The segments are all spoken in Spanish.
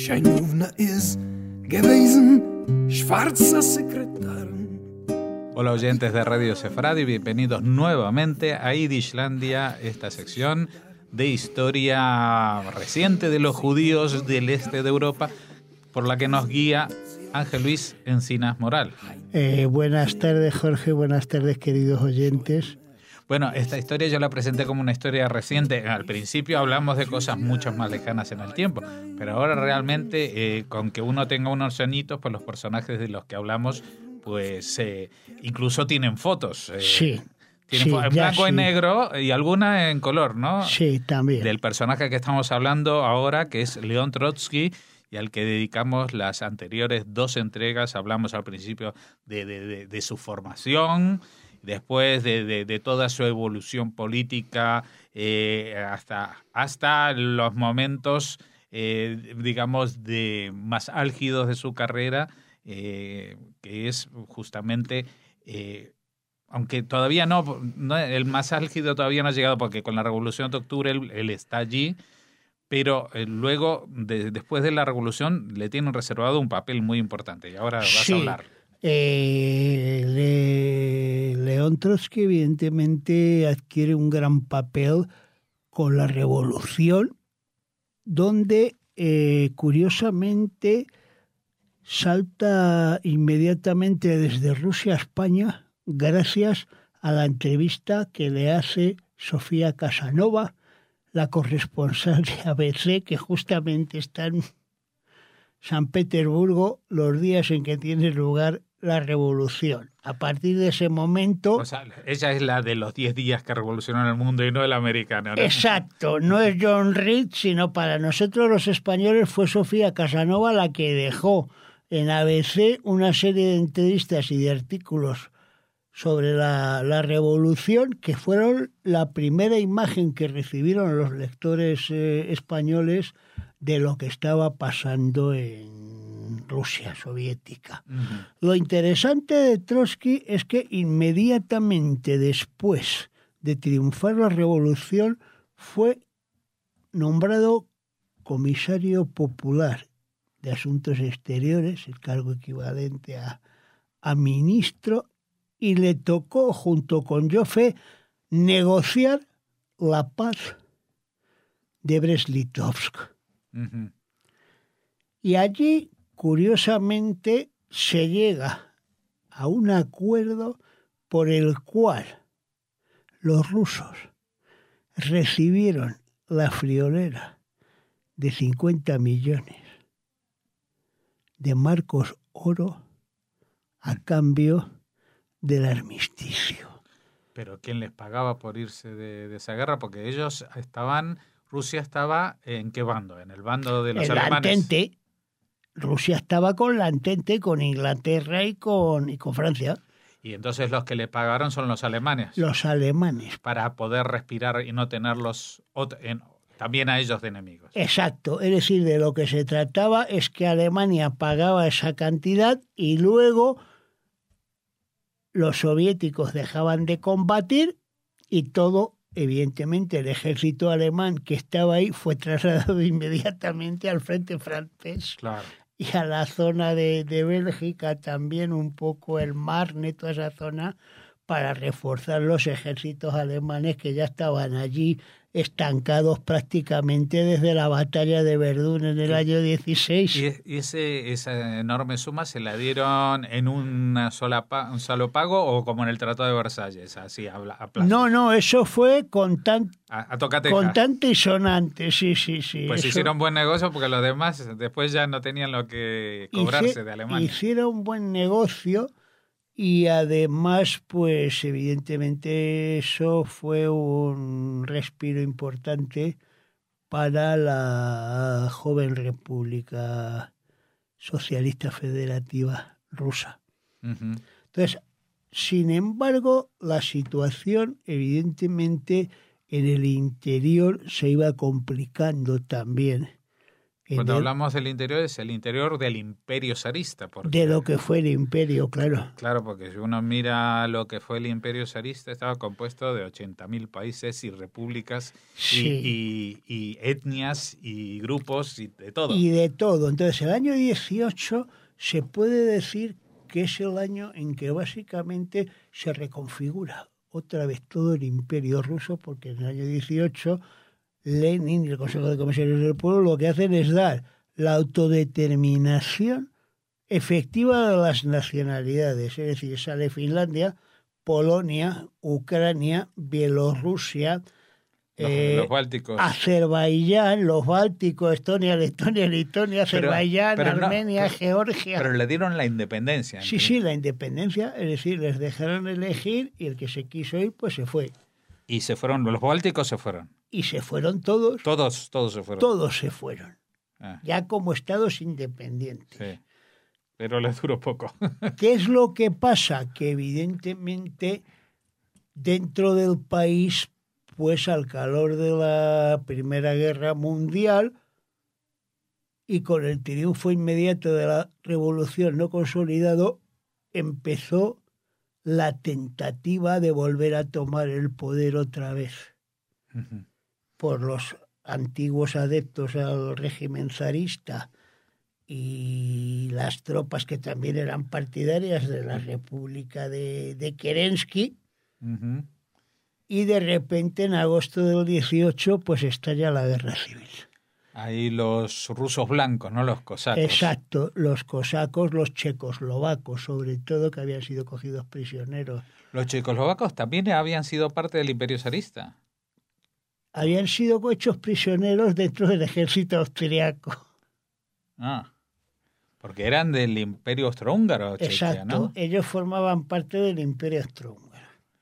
Scheinowna ist gewesen, schwarzer Sekretär. Hola oyentes de Radio Sefradi, bienvenidos nuevamente a Yidishlandia, esta sección de historia reciente de los judíos del este de Europa, por la que nos guía Ángel Luis Encinas Moral. Buenas tardes, Jorge, buenas tardes, queridos oyentes. Bueno, esta historia yo la presenté como una historia reciente. Al principio hablamos de cosas mucho más lejanas en el tiempo, pero ahora realmente, con que uno tenga unos añitos, pues los personajes de los que hablamos, pues incluso tienen fotos. Sí. Tienen en blanco y negro y alguna en color, ¿no? Sí, también. Del personaje que estamos hablando ahora, que es León Trotsky, y al que dedicamos las anteriores 2 entregas. Hablamos al principio de su formación, después de toda su evolución política, hasta los momentos, digamos, más álgidos de su carrera, que es justamente... aunque todavía no, el más álgido todavía no ha llegado, porque con la Revolución de Octubre él está allí, pero luego, después de la Revolución, le tienen reservado un papel muy importante. Y ahora vas a hablar. León Trotsky evidentemente adquiere un gran papel con la Revolución, donde curiosamente salta inmediatamente desde Rusia a España gracias a la entrevista que le hace Sofía Casanova, la corresponsal de ABC, que justamente está en San Petersburgo los días en que tiene lugar la revolución. A partir de ese momento... O sea, ella es la de los 10 días que revolucionaron el mundo y no el americano, ¿no? Exacto, no es John Reed, sino para nosotros los españoles fue Sofía Casanova la que dejó en ABC una serie de entrevistas y de artículos sobre la revolución, que fueron la primera imagen que recibieron los lectores españoles de lo que estaba pasando en Rusia soviética. Uh-huh. Lo interesante de Trotsky es que inmediatamente después de triunfar la revolución fue nombrado comisario popular de Asuntos Exteriores, el cargo equivalente a ministro, y le tocó, junto con Joffre, negociar la paz de Brest-Litovsk. Uh-huh. Y allí, curiosamente, se llega a un acuerdo por el cual los rusos recibieron la friolera de 50 millones de marcos oro a cambio del armisticio. ¿Pero quién les pagaba por irse de esa guerra? Porque ellos estaban... Rusia estaba ¿en qué bando? ¿En el bando de los alemanes? La Entente. Rusia estaba con la Entente, con Inglaterra y con Francia. Y entonces los que le pagaron son los alemanes. Los alemanes. Para poder respirar y no tenerlos también a ellos de enemigos. Exacto. Es decir, de lo que se trataba es que Alemania pagaba esa cantidad y luego los soviéticos dejaban de combatir y todo, evidentemente, el ejército alemán que estaba ahí fue trasladado inmediatamente al frente francés. Claro. Y a la zona de Bélgica también, un poco el Marne, toda esa zona, para reforzar los ejércitos alemanes que ya estaban allí estancados prácticamente desde la batalla de Verdún en el año 16. ¿Y esa enorme suma se la dieron en un solo pago o como en el Tratado de Versalles? Así a plazo. No, eso fue contante y sonante, sí. Pues eso... hicieron buen negocio porque los demás después ya no tenían lo que cobrarse de Alemania. Hicieron buen negocio. Y además, pues evidentemente eso fue un respiro importante para la joven República Socialista Federativa Rusa. Uh-huh. Entonces, sin embargo, la situación evidentemente en el interior se iba complicando también Cuando hablamos del interior, es el interior del imperio zarista. De lo que fue el imperio, claro. Claro, porque si uno mira lo que fue el imperio zarista, estaba compuesto de 80.000 países y repúblicas y etnias y grupos y de todo. Y de todo. Entonces, el año 18 se puede decir que es el año en que básicamente se reconfigura otra vez todo el imperio ruso, porque en el año 18... Lenin y el Consejo de Comisarios del Pueblo lo que hacen es dar la autodeterminación efectiva de las nacionalidades. Es decir, sale Finlandia, Polonia, Ucrania, Bielorrusia, los bálticos, Azerbaiyán, los bálticos, Estonia, Letonia, Lituania, Azerbaiyán, Armenia, Georgia. Pero le dieron la independencia. Sí, la independencia. Es decir, les dejaron elegir y el que se quiso ir, pues se fue. Y se fueron, los bálticos se fueron. Y se fueron todos. Todos se fueron. Todos se fueron. Ya como estados independientes. Sí, pero les duró poco. ¿Qué es lo que pasa? Que evidentemente dentro del país, pues al calor de la Primera Guerra Mundial y con el triunfo inmediato de la Revolución no consolidado, empezó la tentativa de volver a tomar el poder otra vez. Uh-huh. Por los antiguos adeptos al régimen zarista y las tropas que también eran partidarias de la República de Kerensky. Uh-huh. Y de repente, en agosto del 18, pues estalla la guerra civil. Ahí los rusos blancos, ¿no? Los cosacos. Exacto, los cosacos, los checoslovacos, sobre todo, que habían sido cogidos prisioneros. ¿Los checoslovacos también habían sido parte del imperio zarista? Habían sido hechos prisioneros dentro del ejército austriaco. Porque eran del imperio austrohúngaro. Exacto, ¿no? Ellos formaban parte del imperio austrohúngaro.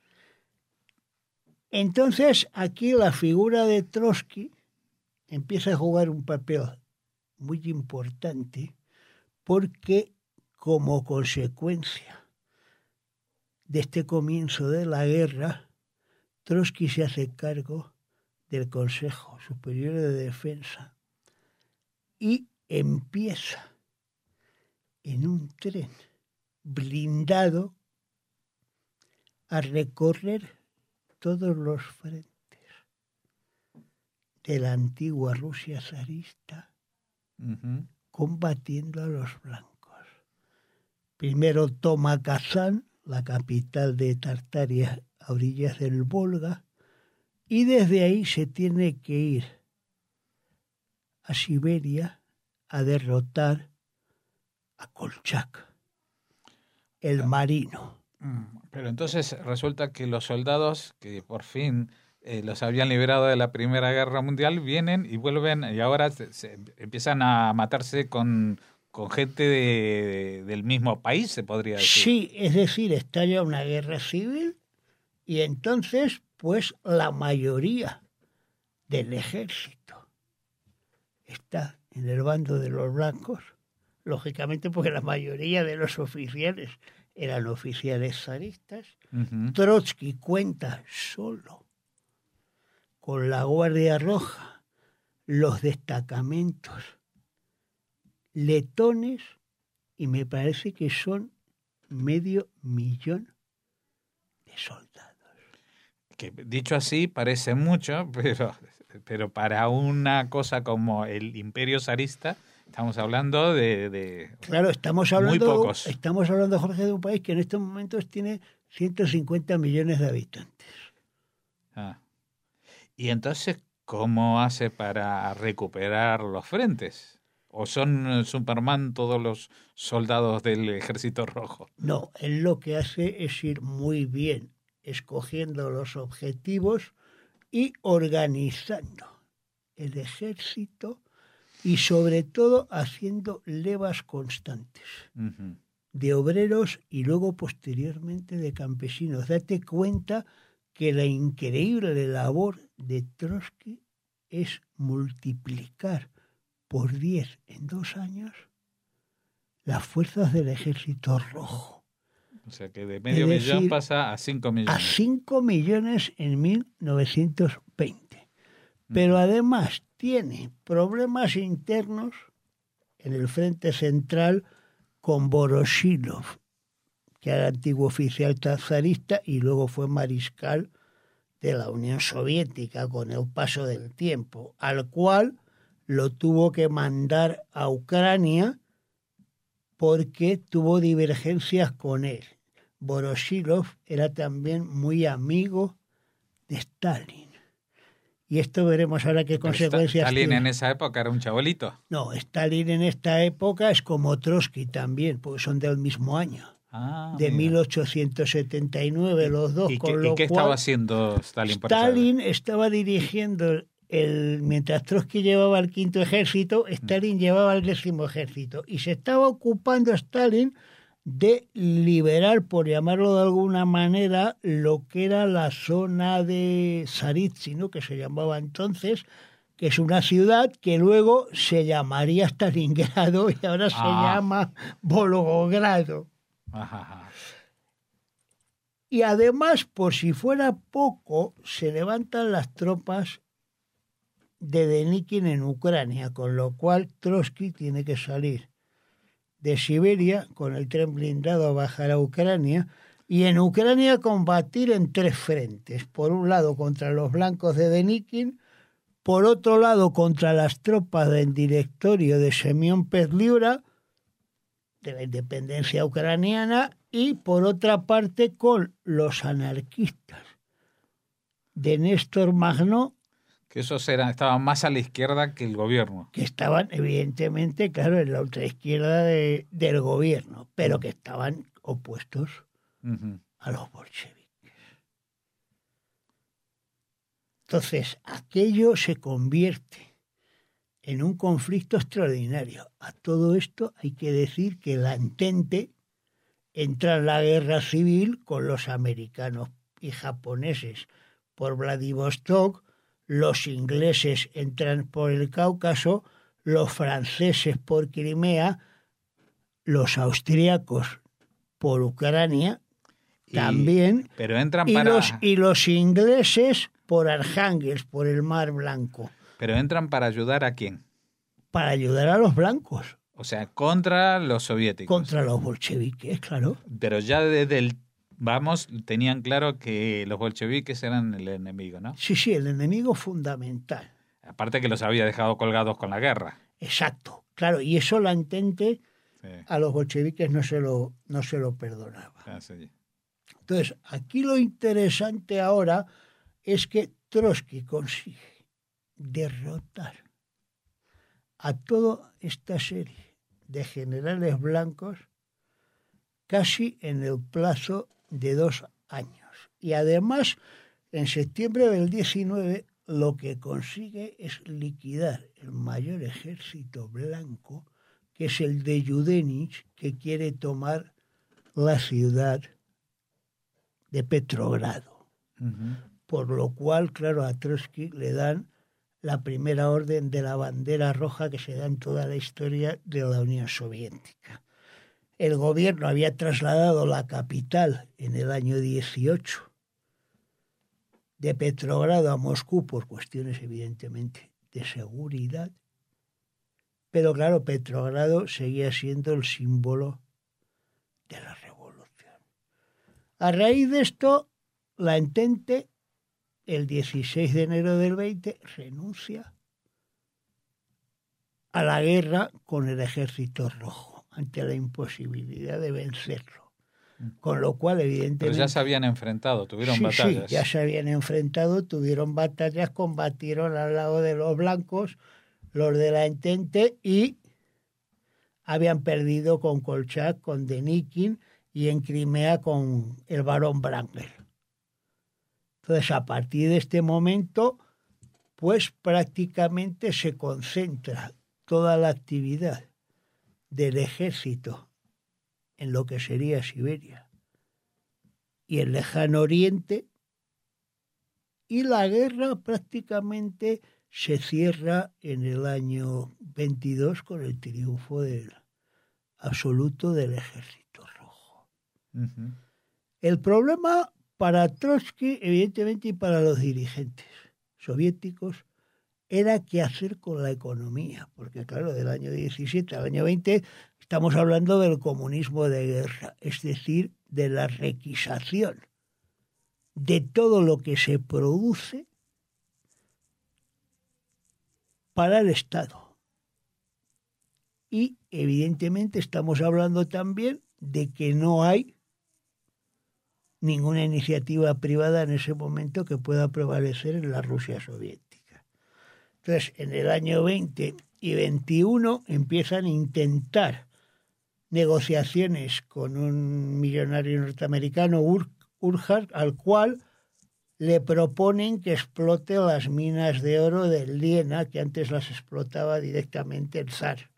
Entonces, aquí la figura de Trotsky empieza a jugar un papel muy importante porque, como consecuencia de este comienzo de la guerra, Trotsky se hace cargo del Consejo Superior de Defensa y empieza en un tren blindado a recorrer todos los frentes de la antigua Rusia zarista, uh-huh, combatiendo a los blancos. Primero toma Kazán, la capital de Tartaria, a orillas del Volga, y desde ahí se tiene que ir a Siberia a derrotar a Kolchak, el marino. Pero entonces resulta que los soldados que por fin los habían liberado de la Primera Guerra Mundial vienen y vuelven y ahora se empiezan a matarse con gente del mismo país, se podría decir. Sí, es decir, estalla una guerra civil y entonces pues la mayoría del ejército está en el bando de los blancos, lógicamente porque la mayoría de los oficiales eran oficiales zaristas. Uh-huh. Trotsky cuenta solo con la Guardia Roja, los destacamentos letones, y me parece que son 500.000 de soldados. Que dicho así parece mucho, pero para una cosa como el imperio zarista estamos hablando de claro, estamos hablando, muy pocos. Estamos hablando, Jorge, de un país que en estos momentos tiene 150 millones de habitantes. Y entonces, ¿cómo hace para recuperar los frentes? ¿O son Superman todos los soldados del Ejército Rojo? No, él lo que hace es ir muy bien escogiendo los objetivos y organizando el ejército y sobre todo haciendo levas constantes, uh-huh, de obreros y luego posteriormente de campesinos. Date cuenta que la increíble labor de Trotsky es multiplicar por 10 en 2 años las fuerzas del Ejército Rojo. O sea que de medio millón pasa a 5 millones. A 5 millones en 1920. pero además tiene problemas internos en el frente central con Voroshilov, que era antiguo oficial zarista y luego fue mariscal de la Unión Soviética con el paso del tiempo, al cual lo tuvo que mandar a Ucrania porque tuvo divergencias con él. Voroshilov era también muy amigo de Stalin. Y esto veremos ahora qué consecuencias Stalin tiene. en esa época era un chabolito. No, Stalin en esta época es como Trotsky también, porque son del mismo año. De Mira. 1879 los dos. ¿Y con lo qué cual, estaba haciendo Stalin por esa Stalin estaba dirigiendo, mientras Trotsky llevaba el 5º ejército, Stalin llevaba el 10º ejército. Y se estaba ocupando Stalin de liberar, por llamarlo de alguna manera, lo que era la zona de Zaritzi, ¿no?, que se llamaba entonces, que es una ciudad que luego se llamaría Stalingrado y ahora se llama Volgogrado. Ajá. Y además, por si fuera poco, se levantan las tropas de Denikin en Ucrania, con lo cual Trotsky tiene que salir de Siberia con el tren blindado a bajar a Ucrania y en Ucrania combatir en 3 frentes. Por un lado contra los blancos de Denikin, por otro lado contra las tropas del directorio de Semyon Petliura, de la independencia ucraniana, y por otra parte con los anarquistas de Néstor Magnó, Que esos estaban más a la izquierda que el gobierno. que estaban evidentemente, claro, en la ultraizquierda del gobierno, pero que estaban opuestos a los bolcheviques. Entonces, aquello se convierte en un conflicto extraordinario. A todo esto hay que decir que la Entente entra en la guerra civil con los americanos y japoneses por Vladivostok, los ingleses entran por el Cáucaso, los franceses por Crimea, los austríacos por Ucrania también, pero entran y los ingleses por Archangelsk, por el Mar Blanco. ¿Pero entran para ayudar a quién? Para ayudar a los blancos. O sea, contra los soviéticos. Contra los bolcheviques, claro. Pero ya desde el tenían claro que los bolcheviques eran el enemigo, ¿no? Sí, el enemigo fundamental. Aparte que los había dejado colgados con la guerra. Exacto, claro, y eso la Entente a los bolcheviques no se lo perdonaba. Sí. Entonces, aquí lo interesante ahora es que Trotsky consigue derrotar a toda esta serie de generales blancos casi en el plazo de 2 años. Y además, en septiembre del 19, lo que consigue es liquidar el mayor ejército blanco, que es el de Yudenich, que quiere tomar la ciudad de Petrogrado. Por lo cual, claro, a Trotsky le dan la primera orden de la bandera roja que se da en toda la historia de la Unión Soviética. El gobierno había trasladado la capital en el año 18 de Petrogrado a Moscú por cuestiones evidentemente de seguridad, pero claro, Petrogrado seguía siendo el símbolo de la revolución. A raíz de esto, la Entente, el 16 de enero del 20, renuncia a la guerra con el Ejército Rojo ante la imposibilidad de vencerlo. Con lo cual, evidentemente... Pero ya se habían enfrentado, tuvieron batallas. Sí, ya se habían enfrentado, tuvieron batallas, combatieron al lado de los blancos, los de la Entente, y habían perdido con Kolchak, con Denikin, y en Crimea con el barón Wrangel. Entonces, a partir de este momento, pues prácticamente se concentra toda la actividad del ejército en lo que sería Siberia y el lejano oriente, y la guerra prácticamente se cierra en el año 22 con el triunfo absoluto del Ejército Rojo. El problema para Trotsky, evidentemente, y para los dirigentes soviéticos, era qué hacer con la economía, porque claro, del año 17 al año 20 estamos hablando del comunismo de guerra, es decir, de la requisación de todo lo que se produce para el Estado. Y evidentemente estamos hablando también de que no hay ninguna iniciativa privada en ese momento que pueda prevalecer en la Rusia soviética. Entonces, en el año 20 y 21 empiezan a intentar negociaciones con un millonario norteamericano, Urquhart, al cual le proponen que explote las minas de oro de Liena, que antes las explotaba directamente el zar.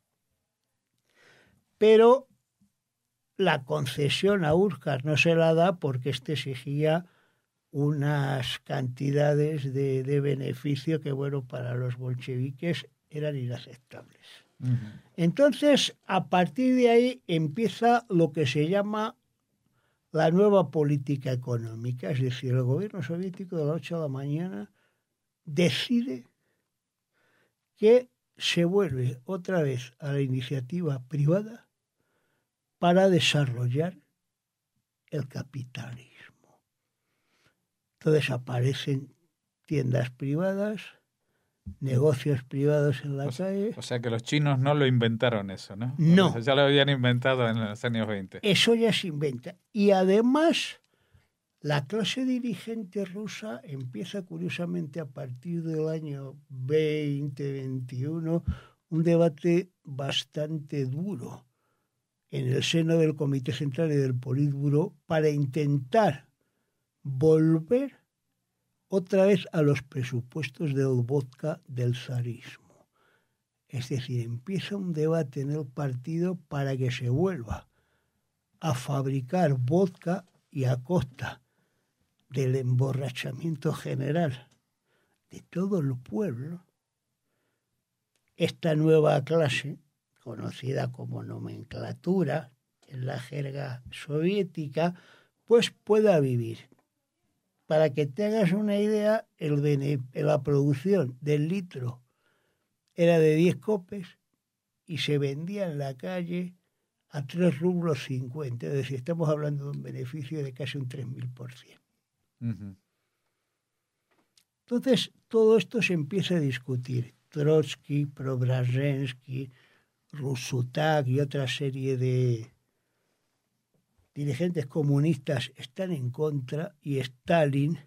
Pero la concesión a Urquhart no se la da porque este exigía unas cantidades de beneficio que, bueno, para los bolcheviques eran inaceptables. Uh-huh. Entonces, a partir de ahí empieza lo que se llama la nueva política económica, es decir, el gobierno soviético de la noche a la mañana decide que se vuelve otra vez a la iniciativa privada para desarrollar el capitalismo. Entonces aparecen tiendas privadas, negocios privados en la calle. O sea que los chinos no lo inventaron eso, ¿no? No. Ya lo habían inventado en los años 20. Eso ya se inventa. Y además, la clase dirigente rusa empieza curiosamente a partir del año 20-21 un debate bastante duro en el seno del Comité Central y del Politburó para intentar volver otra vez a los presupuestos del vodka del zarismo. Es decir, empieza un debate en el partido para que se vuelva a fabricar vodka y a costa del emborrachamiento general de todo el pueblo, esta nueva clase, conocida como nomenclatura en la jerga soviética, pues pueda vivir. Para que te hagas una idea, la producción del litro era de 10 copes y se vendía en la calle a 3 rublos 50. Es decir, estamos hablando de un beneficio de casi un 3000%. Uh-huh. Entonces, todo esto se empieza a discutir. Trotsky, Preobrazhensky, Russutak y otra serie de dirigentes comunistas están en contra y Stalin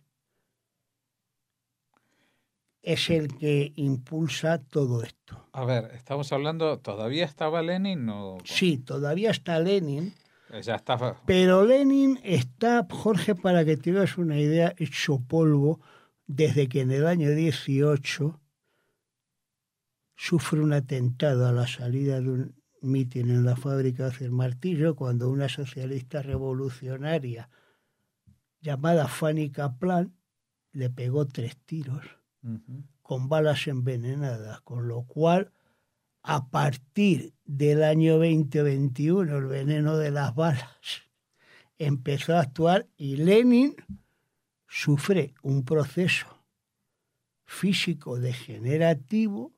es el que impulsa todo esto. A ver, estamos hablando, ¿todavía estaba Lenin? ¿O? Sí, todavía está Lenin. Ya está. Pero Lenin está, Jorge, para que te hagas una idea, hecho polvo desde que en el año 18 sufre un atentado a la salida de un mitin en la fábrica del Martillo, cuando una socialista revolucionaria llamada Fanny Kaplan le pegó 3 tiros con balas envenenadas, con lo cual a partir del año 2021 el veneno de las balas empezó a actuar y Lenin sufre un proceso físico degenerativo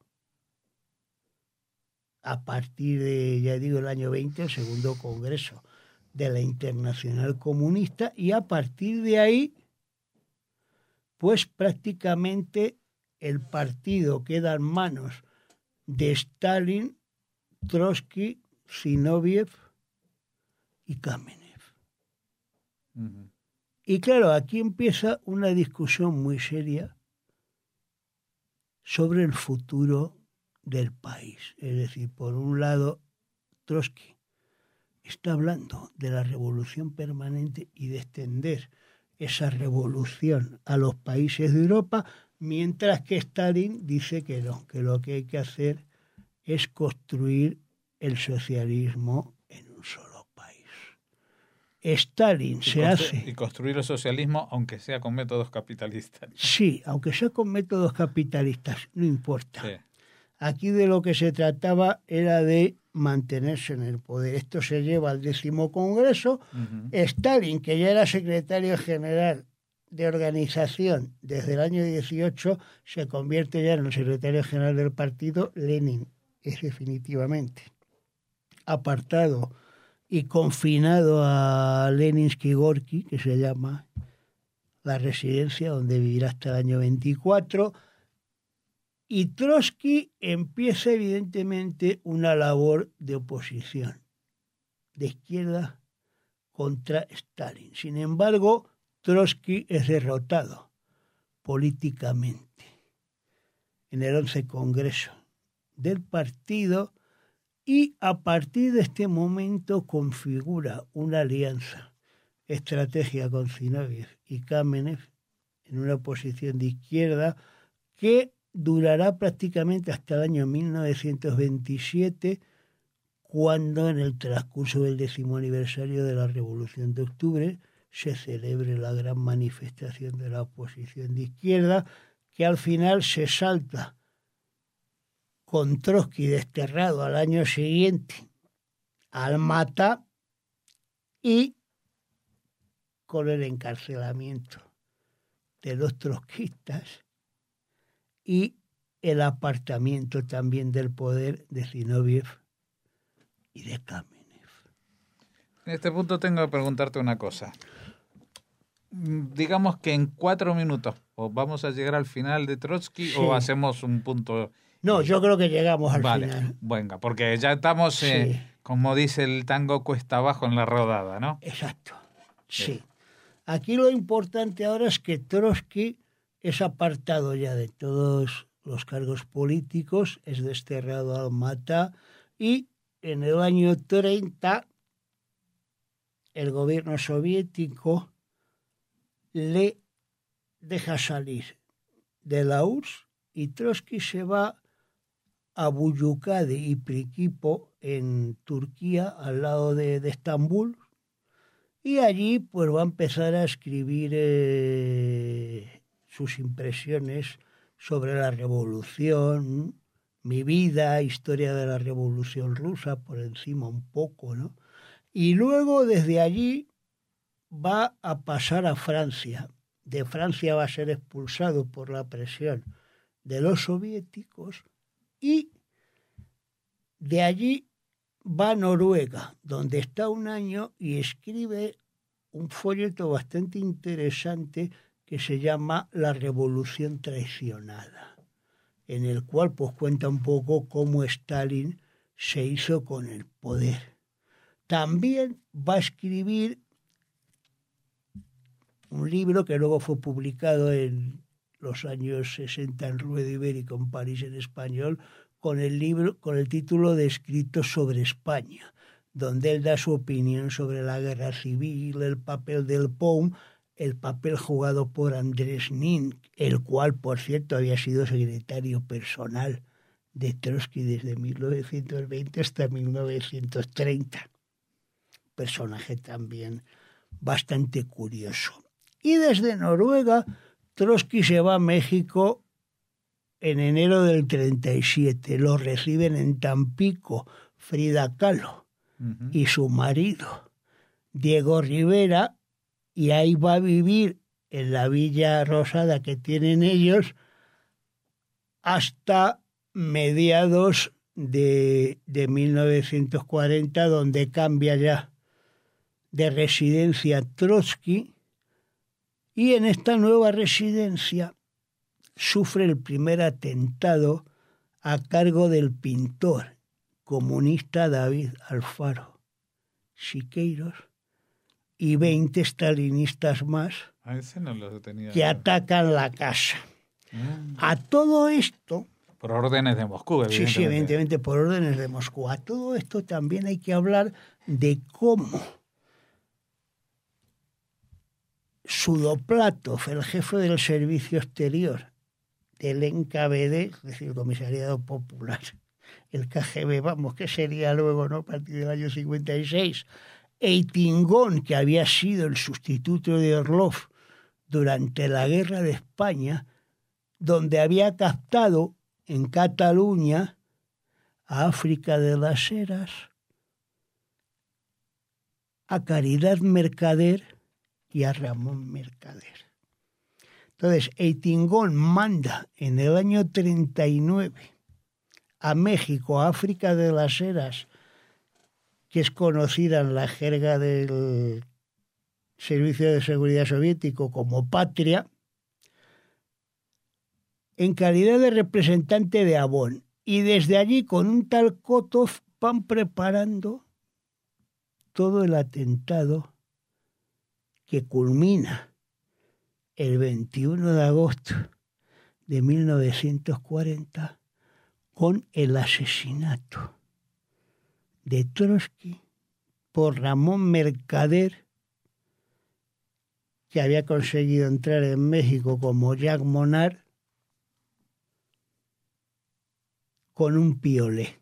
a partir de, ya digo, el año 20, el segundo congreso de la Internacional Comunista, y a partir de ahí, pues prácticamente el partido queda en manos de Stalin, Trotsky, Zinoviev y Kamenev. Uh-huh. Y claro, aquí empieza una discusión muy seria sobre el futuro del país. Es decir, por un lado, Trotsky está hablando de la revolución permanente y de extender esa revolución a los países de Europa, mientras que Stalin dice que no, que lo que hay que hacer es construir el socialismo en un solo país. Stalin Y construir el socialismo aunque sea con métodos capitalistas. Sí, aunque sea con métodos capitalistas, no importa. Sí. Aquí de lo que se trataba era de mantenerse en el poder. Esto se lleva al 10º Congreso. Uh-huh. Stalin, que ya era secretario general de organización desde el año 18 se convierte ya en el secretario general del partido. Lenin es definitivamente apartado y confinado a Leninsky Gorky, que se llama la residencia, donde vivirá hasta el año 24. Y Trotsky empieza evidentemente una labor de oposición de izquierda contra Stalin. Sin embargo, Trotsky es derrotado políticamente en el 11 Congreso del partido y a partir de este momento configura una alianza estratégica con Zinoviev y Kamenev en una posición de izquierda que durará prácticamente hasta el año 1927, cuando en el transcurso del 10º aniversario de la Revolución de Octubre se celebre la gran manifestación de la oposición de izquierda, que al final se salta con Trotsky desterrado al año siguiente al Mata y con el encarcelamiento de los trotskistas y el apartamiento también del poder de Zinoviev y de Kamenev. En este punto tengo que preguntarte una cosa. Digamos que en 4 minutos, ¿o vamos a llegar al final de Trotsky o hacemos un punto? No, yo creo que llegamos al final. Venga, porque ya estamos, como dice el tango, cuesta abajo en la rodada, ¿no? Exacto, sí. Aquí lo importante ahora es que Trotsky es apartado ya de todos los cargos políticos, es desterrado al Mata y en el año 30 el gobierno soviético le deja salir de la URSS y Trotsky se va a Buyukade y Prekip en Turquía, al lado de Estambul, y allí pues va a empezar a escribir sus impresiones sobre la revolución, mi vida, historia de la revolución rusa, por encima un poco, ¿no? Y luego desde allí va a pasar a Francia. De Francia va a ser expulsado por la presión de los soviéticos y de allí va a Noruega, donde está un año y escribe un folleto bastante interesante que se llama La Revolución Traicionada, en el cual pues cuenta un poco cómo Stalin se hizo con el poder. También va a escribir un libro que luego fue publicado en los años 60 en Ruedo Ibérico en París en español, con el título de Escritos sobre España, donde él da su opinión sobre la guerra civil, el papel del POUM, el papel jugado por Andrés Nin, el cual, por cierto, había sido secretario personal de Trotsky desde 1920 hasta 1930. Personaje también bastante curioso. Y desde Noruega, Trotsky se va a México en enero del 37. Lo reciben en Tampico Frida Kahlo y su marido, Diego Rivera, y ahí va a vivir en la Villa Rosada que tienen ellos hasta mediados de 1940, donde cambia ya de residencia Trotsky, y en esta nueva residencia sufre el primer atentado a cargo del pintor comunista David Alfaro Siqueiros y 20 estalinistas más que atacan la casa. A todo esto... Por órdenes de Moscú, evidentemente. Sí, evidentemente por órdenes de Moscú. A todo esto también hay que hablar de cómo Sudoplatov, el jefe del servicio exterior del NKVD, es decir, el Comisariado Popular, el KGB, vamos, que sería luego, ¿no?, a partir del año 56, Eitingón, que había sido el sustituto de Orlov durante la Guerra de España, donde había captado en Cataluña a África de las Heras, a Caridad Mercader y a Ramón Mercader. Entonces, Eitingón manda en el año 39 a México, a África de las Heras, que es conocida en la jerga del Servicio de Seguridad Soviético como Patria, en calidad de representante de Avon. Y desde allí, con un tal Kotov, van preparando todo el atentado que culmina el 21 de agosto de 1940 con el asesinato de Trotsky por Ramón Mercader, que había conseguido entrar en México como Jacques Monard, con un piolé.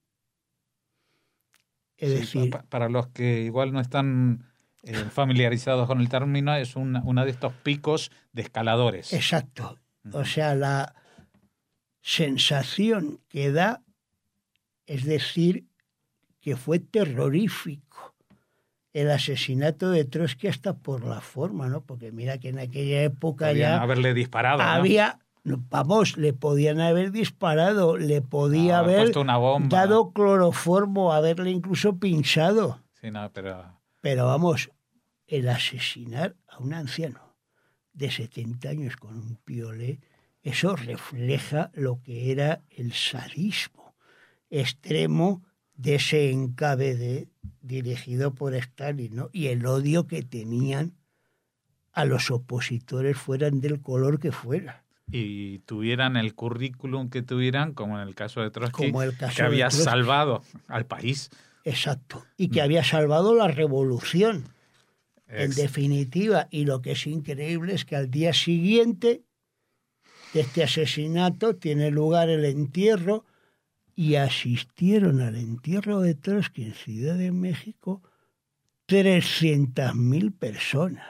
Es decir, para los que igual no están familiarizados con el término, es uno de estos picos de escaladores. Exacto. O sea, la sensación que da es decir que fue terrorífico el asesinato de Trotsky hasta por la forma, ¿no? Porque mira que en aquella época podían haberle disparado, había... Vamos, le podían haber disparado, le podía haber puesto una bomba, dado cloroformo, haberle incluso pinchado. Sí, no, pero vamos, el asesinar a un anciano de 70 años con un piolé, eso refleja lo que era el sadismo extremo de ese NKVD dirigido por Stalin, ¿no? Y el odio que tenían a los opositores, fueran del color que fuera. Y tuvieran el currículum que tuvieran, como en el caso de Trotsky, que de había Trotsky. salvado al país. Exacto, y que había salvado la revolución, en definitiva. Y lo que es increíble es que al día siguiente de este asesinato tiene lugar el entierro, y asistieron al entierro de Trotsky en Ciudad de México 300.000 personas.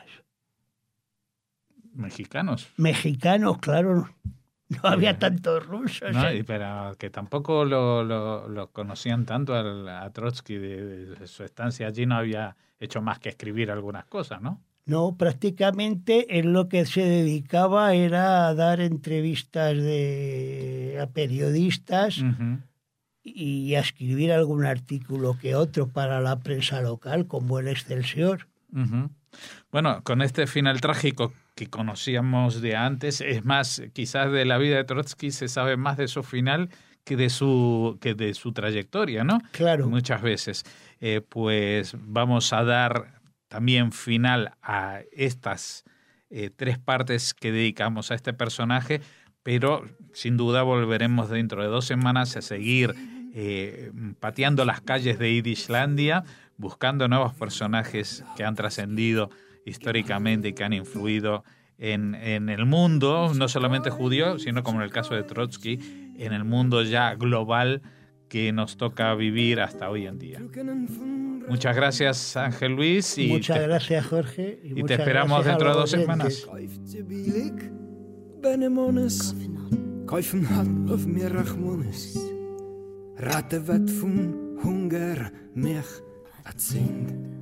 Mexicanos, claro, no había tantos rusos. No, pero que tampoco lo conocían tanto a Trotsky de su estancia allí, no había hecho más que escribir algunas cosas, ¿no? No, prácticamente en lo que se dedicaba era a dar entrevistas a periodistas y a escribir algún artículo que otro para la prensa local, como el Excelsior. Bueno, con este final trágico que conocíamos de antes, es más, quizás de la vida de Trotsky se sabe más de su final que de su trayectoria, ¿no? Claro. Muchas veces. Pues vamos a dar también final a estas 3 partes que dedicamos a este personaje, pero sin duda volveremos dentro de 2 semanas a seguir pateando las calles de Yiddishlandia, buscando nuevos personajes que han trascendido históricamente y que han influido en el mundo, no solamente judío, sino como en el caso de Trotsky, en el mundo ya global que nos toca vivir hasta hoy en día. Muchas gracias, Ángel Luis. Muchas gracias, Jorge. Y te esperamos dentro de 2 semanas. Ratte wat vun Hunger mech erzint.